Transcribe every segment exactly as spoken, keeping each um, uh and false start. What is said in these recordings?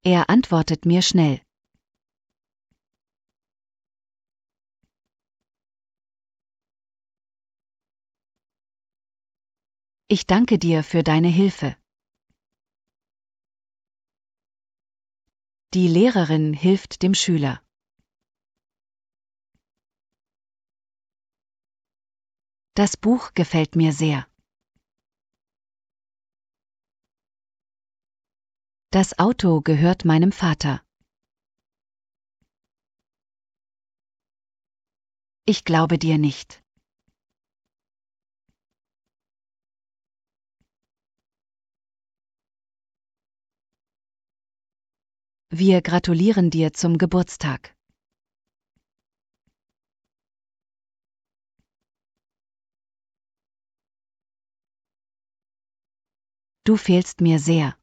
Er antwortet mir schnell. Ich danke dir für deine Hilfe. Die Lehrerin hilft dem Schüler. Das Buch gefällt mir sehr. Das Auto gehört meinem Vater. Ich glaube dir nicht. Wir gratulieren dir zum Geburtstag. Du fehlst mir sehr.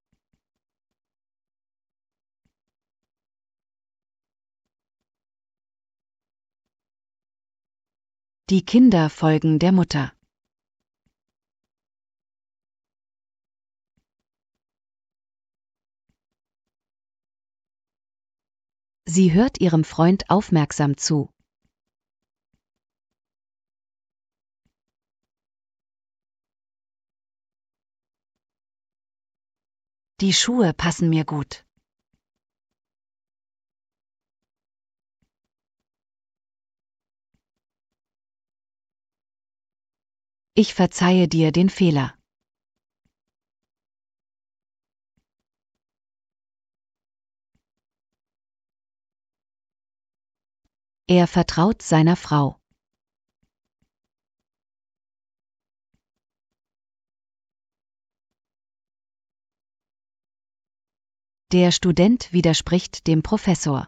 Die Kinder folgen der Mutter. Sie hört ihrem Freund aufmerksam zu. Die Schuhe passen mir gut. Ich verzeihe dir den Fehler. Er vertraut seiner Frau. Der Student widerspricht dem Professor.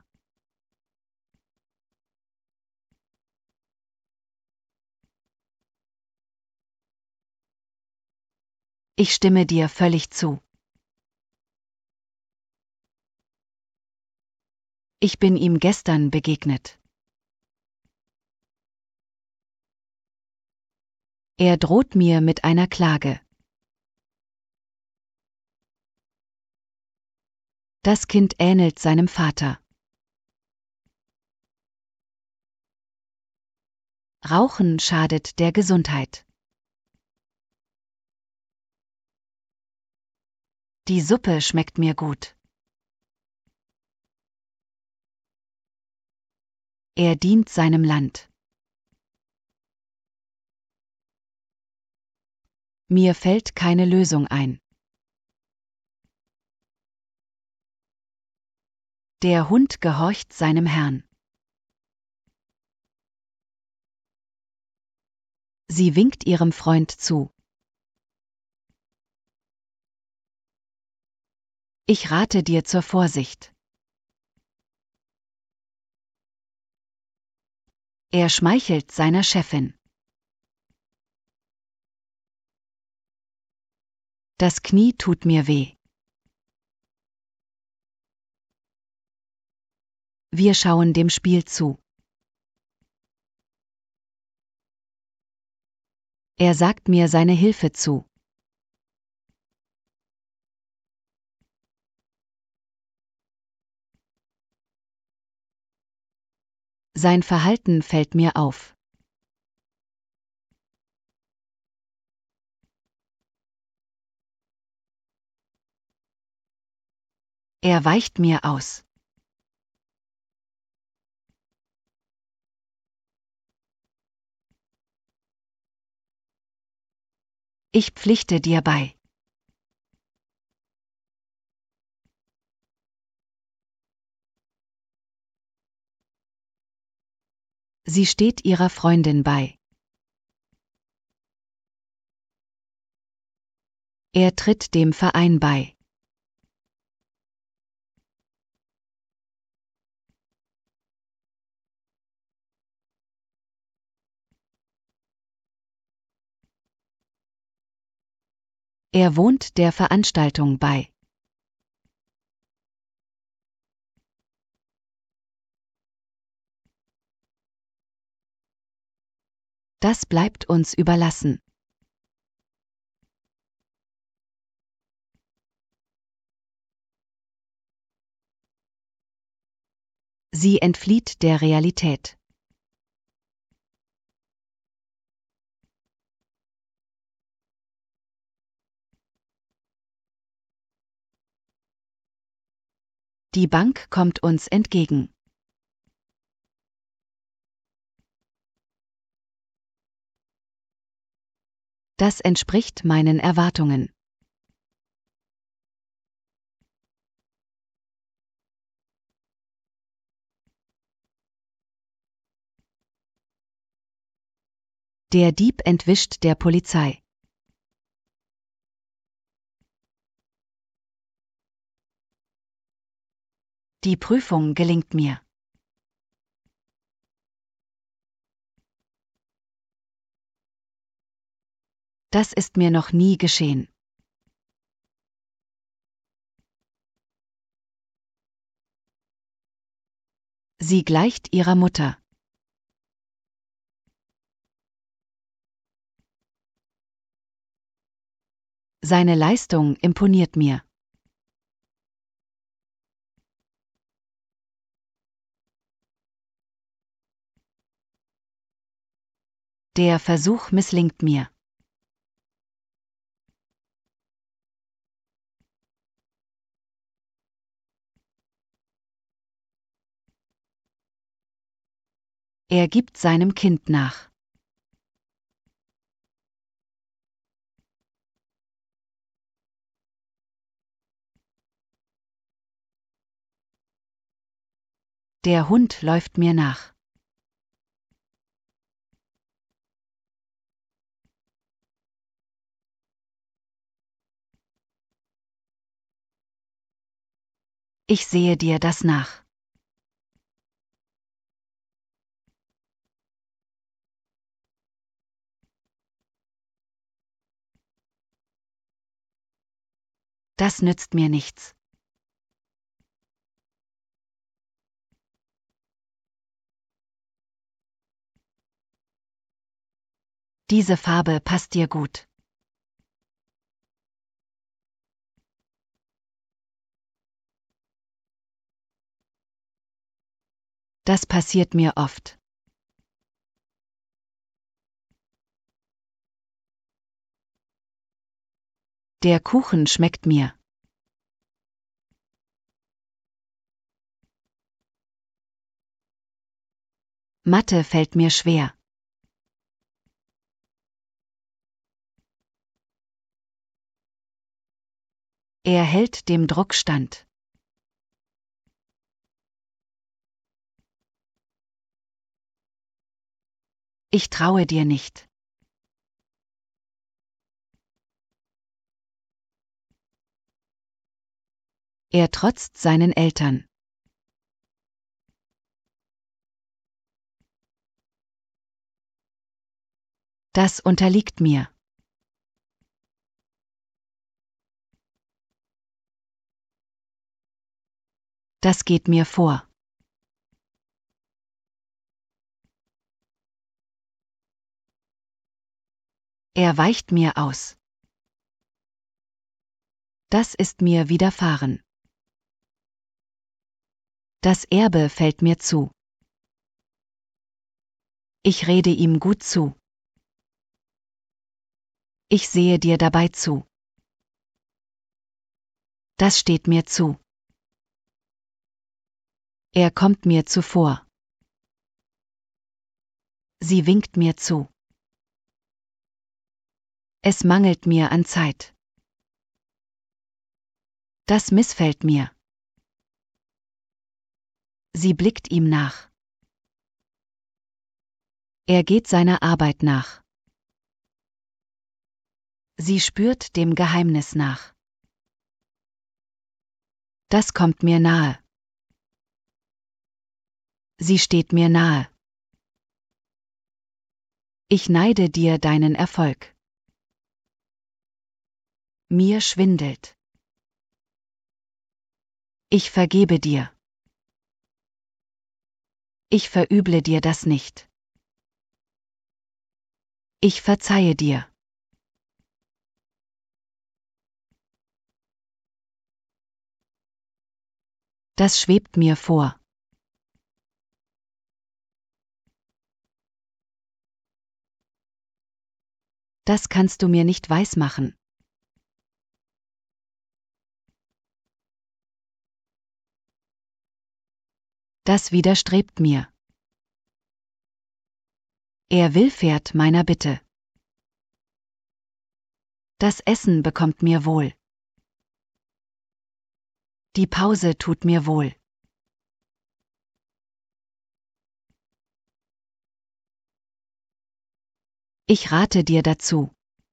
Ich stimme dir völlig zu. Ich bin ihm gestern begegnet. Er droht mir mit einer Klage. Das Kind ähnelt seinem Vater. Rauchen schadet der Gesundheit. Die Suppe schmeckt mir gut. Er dient seinem Land. Mir fällt keine Lösung ein. Der Hund gehorcht seinem Herrn. Sie winkt ihrem Freund zu. Ich rate dir zur Vorsicht. Er schmeichelt seiner Chefin. Das Knie tut mir weh. Wir schauen dem Spiel zu. Er sagt mir seine Hilfe zu. Sein Verhalten fällt mir auf. Er weicht mir aus. Ich pflichte dir bei. Sie steht ihrer Freundin bei. Er tritt dem Verein bei. Er wohnt der Veranstaltung bei. Das bleibt uns überlassen. Sie entflieht der Realität. Die Bank kommt uns entgegen. Das entspricht meinen Erwartungen. Der Dieb entwischt der Polizei. Die Prüfung gelingt mir. Das ist mir noch nie geschehen. Sie gleicht ihrer Mutter. Seine Leistung imponiert mir. Der Versuch misslingt mir. Er gibt seinem Kind nach. Der Hund läuft mir nach. Ich sehe dir das nach. Das nützt mir nichts. Diese Farbe passt dir gut. Das passiert mir oft. Der Kuchen schmeckt mir. Mathe fällt mir schwer. Er hält dem Druck stand. Ich traue dir nicht. Er trotzt seinen Eltern. Das unterliegt mir. Das geht mir vor. Er weicht mir aus. Das ist mir widerfahren. Das Erbe fällt mir zu. Ich rede ihm gut zu. Ich sehe dir dabei zu. Das steht mir zu. Er kommt mir zuvor. Sie winkt mir zu. Es mangelt mir an Zeit. Das missfällt mir. Sie blickt ihm nach. Er geht seiner Arbeit nach. Sie spürt dem Geheimnis nach. Das kommt mir nahe. Sie steht mir nahe. Ich neide dir deinen Erfolg. Mir schwindelt. Ich vergebe dir. Ich verüble dir das nicht. Ich verzeihe dir. Das schwebt mir vor. Das kannst du mir nicht weismachen. Das widerstrebt mir. Er willfährt meiner Bitte. Das Essen bekommt mir wohl. Die Pause tut mir wohl. Ich rate dir dazu.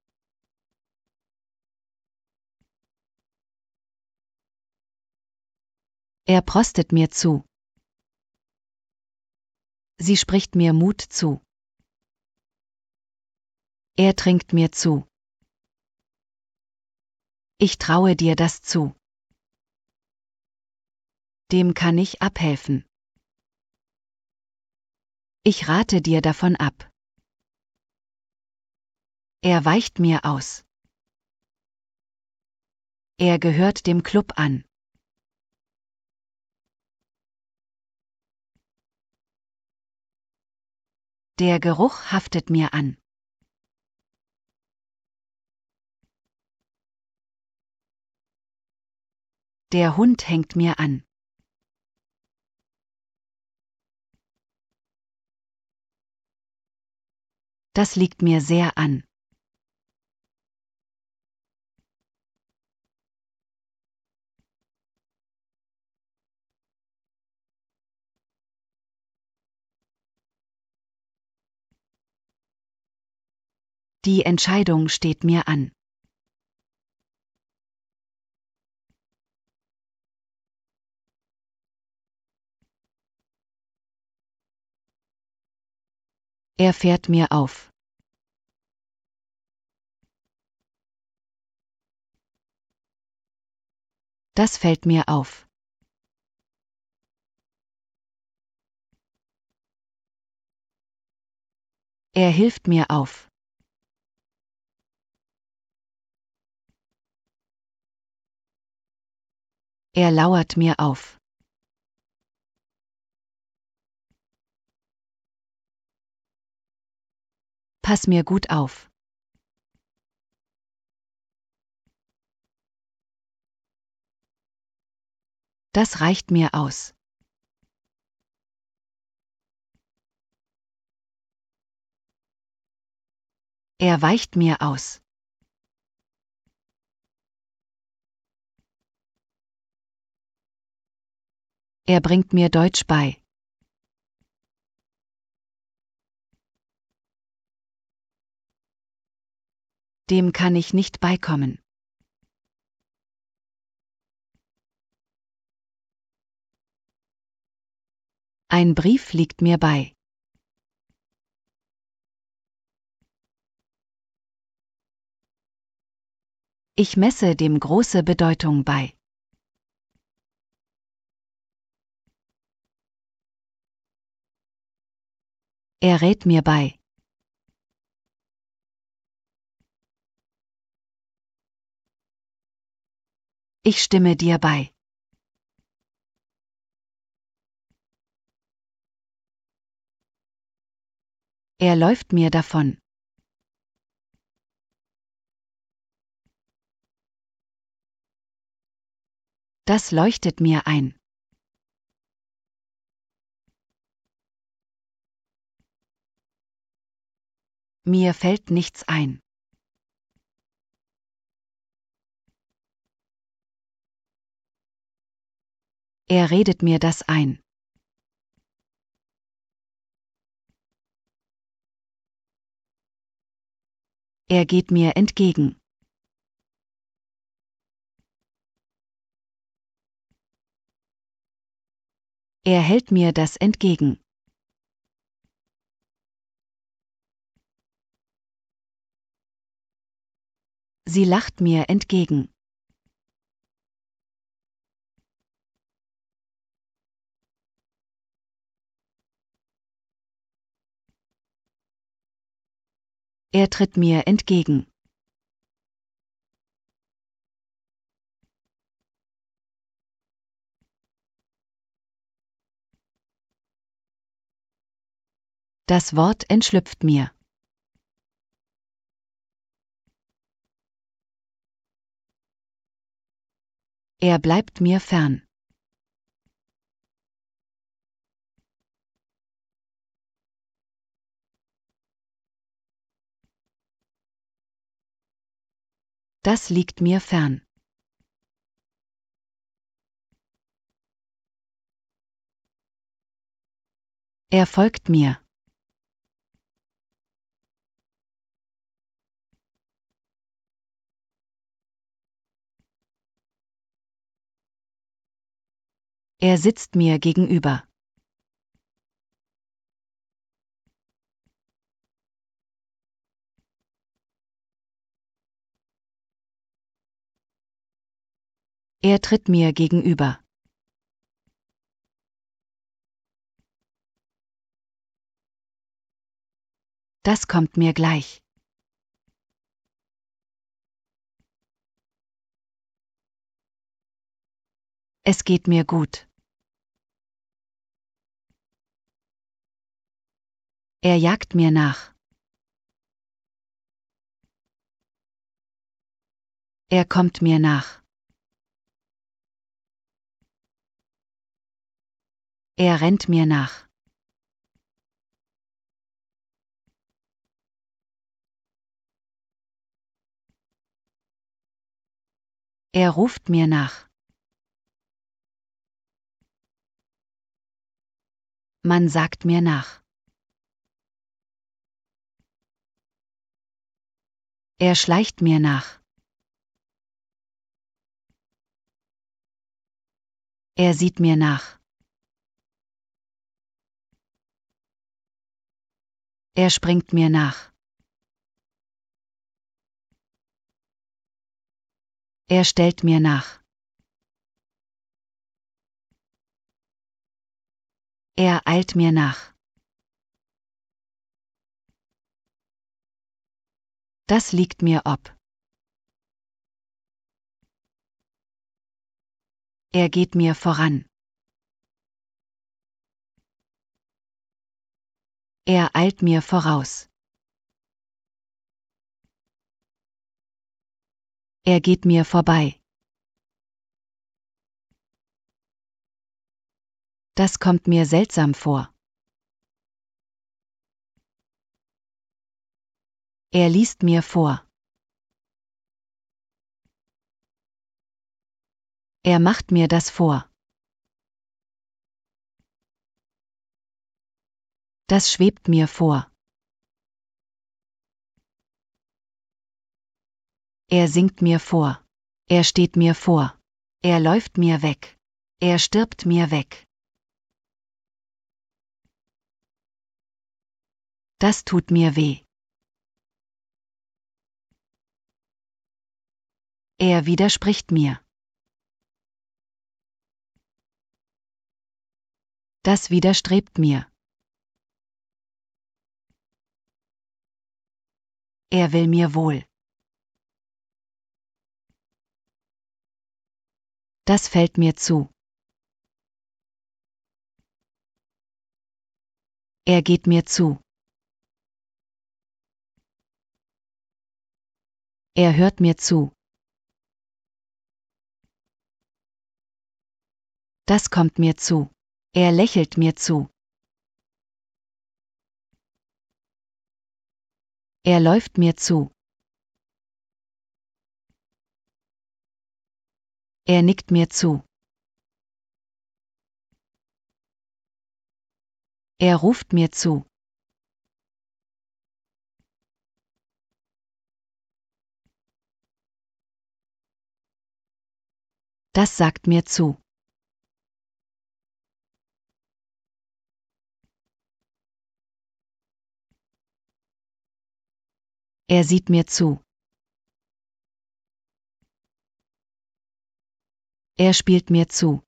Er prostet mir zu. Sie spricht mir Mut zu. Er trinkt mir zu. Ich traue dir das zu. Dem kann ich abhelfen. Ich rate dir davon ab. Er weicht mir aus. Er gehört dem Club an. Der Geruch haftet mir an. Der Hund hängt mir an. Das liegt mir sehr an. Die Entscheidung steht mir an. Er fährt mir auf. Das fällt mir auf. Er hilft mir auf. Er lauert mir auf. Pass mir gut auf. Das reicht mir aus. Er weicht mir aus. Er bringt mir Deutsch bei. Dem kann ich nicht beikommen. Ein Brief liegt mir bei. Ich messe dem große Bedeutung bei. Er rät mir bei. Ich stimme dir bei. Er läuft mir davon. Das leuchtet mir ein. Mir fällt nichts ein. Er redet mir das ein. Er geht mir entgegen. Er hält mir das entgegen. Sie lacht mir entgegen. Er tritt mir entgegen. Das Wort entschlüpft mir. Er bleibt mir fern. Das liegt mir fern. Er folgt mir. Er sitzt mir gegenüber. Er tritt mir gegenüber. Das kommt mir gleich. Es geht mir gut. Er jagt mir nach. Er kommt mir nach. Er rennt mir nach. Er ruft mir nach. Man sagt mir nach. Er schleicht mir nach. Er sieht mir nach. Er springt mir nach. Er stellt mir nach. Er eilt mir nach. Das liegt mir ob. Er geht mir voran. Er eilt mir voraus. Er geht mir vorbei. Das kommt mir seltsam vor. Er liest mir vor. Er macht mir das vor. Das schwebt mir vor. Er singt mir vor. Er steht mir vor. Er läuft mir weg. Er stirbt mir weg. Das tut mir weh. Er widerspricht mir. Das widerstrebt mir. Er will mir wohl. Das fällt mir zu. Er geht mir zu. Er hört mir zu. Das kommt mir zu. Er lächelt mir zu. Er läuft mir zu. Er nickt mir zu. Er ruft mir zu. Das sagt mir zu. Er sieht mir zu. Er spielt mir zu.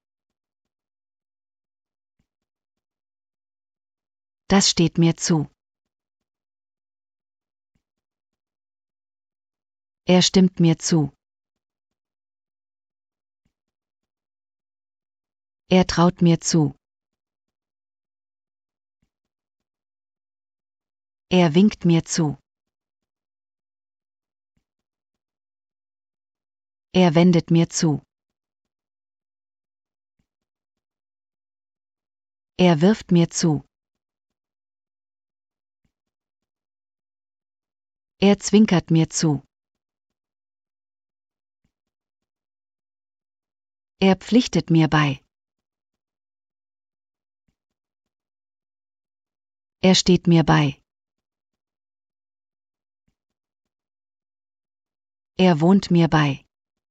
Das steht mir zu. Er stimmt mir zu. Er traut mir zu. Er winkt mir zu. Er wendet mir zu. Er wirft mir zu. Er zwinkert mir zu. Er pflichtet mir bei. Er steht mir bei. Er wohnt mir bei.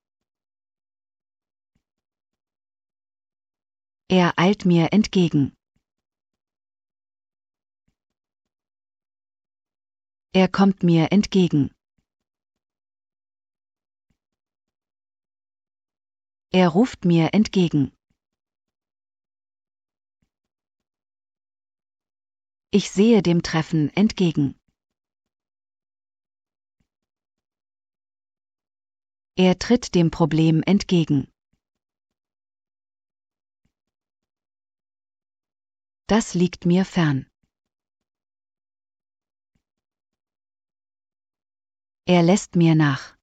Er eilt mir entgegen. Er kommt mir entgegen. Er ruft mir entgegen. Ich sehe dem Treffen entgegen. Er tritt dem Problem entgegen. Das liegt mir fern. Er lässt mir nach.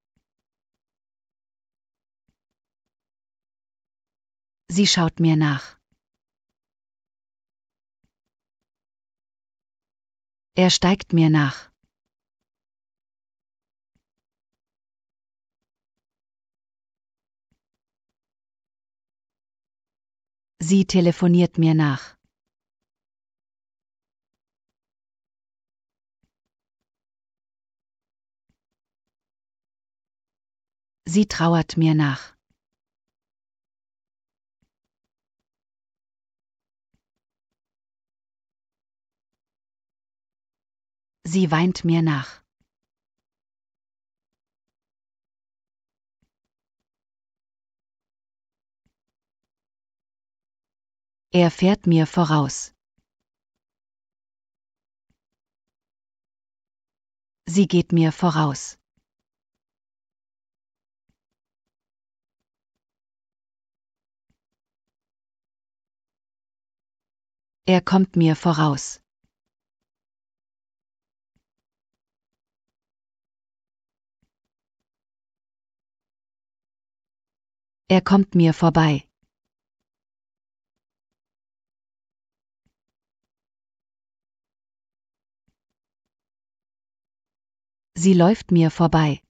Sie schaut mir nach. Er steigt mir nach. Sie telefoniert mir nach. Sie trauert mir nach. Sie weint mir nach. Er fährt mir voraus. Sie geht mir voraus. Er kommt mir voraus. Er kommt mir vorbei. Sie läuft mir vorbei.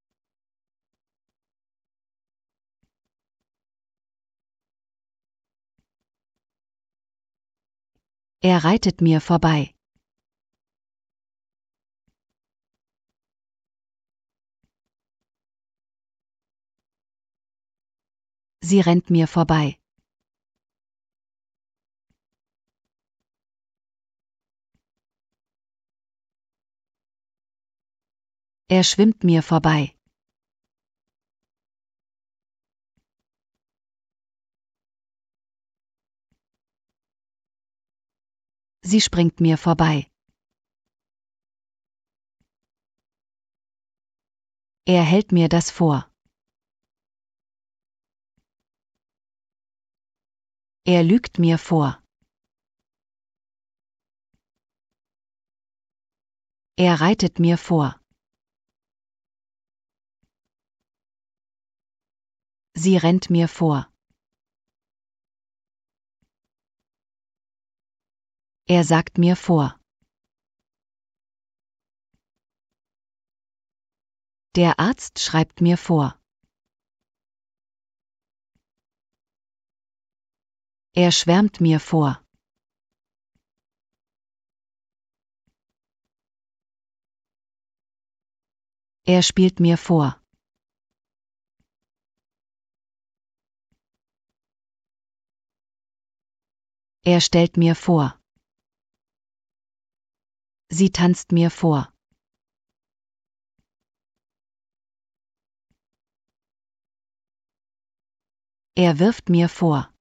Er reitet mir vorbei. Sie rennt mir vorbei. Er schwimmt mir vorbei. Sie springt mir vorbei. Er hält mir das vor. Er lügt mir vor. Er reitet mir vor. Sie rennt mir vor. Er sagt mir vor. Der Arzt schreibt mir vor. Er schwärmt mir vor. Er spielt mir vor. Er stellt mir vor. Sie tanzt mir vor. Er wirft mir vor.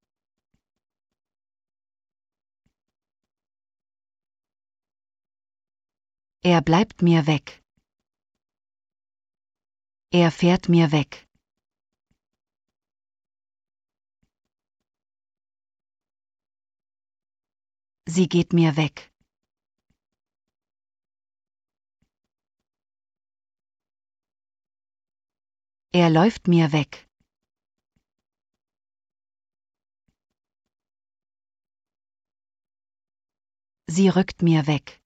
Er bleibt mir weg. Er fährt mir weg. Sie geht mir weg. Er läuft mir weg. Sie rückt mir weg.